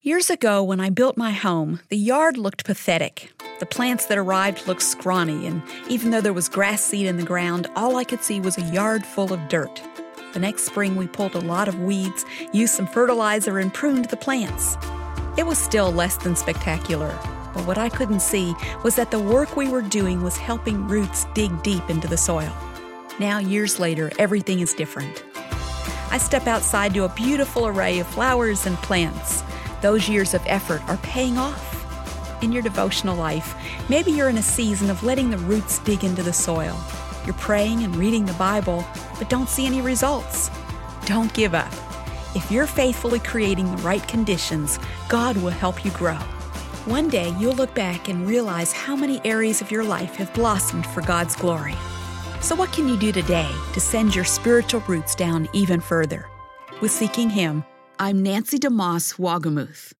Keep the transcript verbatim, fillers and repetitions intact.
Years ago, when I built my home, the yard looked pathetic. The plants that arrived looked scrawny, and even though there was grass seed in the ground, all I could see was a yard full of dirt. The next spring, we pulled a lot of weeds, used some fertilizer, and pruned the plants. It was still less than spectacular, but what I couldn't see was that the work we were doing was helping roots dig deep into the soil. Now, years later, everything is different. I step outside to a beautiful array of flowers and plants. Those years of effort are paying off. In your devotional life, maybe you're in a season of letting the roots dig into the soil. You're praying and reading the Bible, but don't see any results. Don't give up. If you're faithfully creating the right conditions, God will help you grow. One day, you'll look back and realize how many areas of your life have blossomed for God's glory. So what can you do today to send your spiritual roots down even further? With Seeking Him, I'm Nancy DeMoss Wagamuth.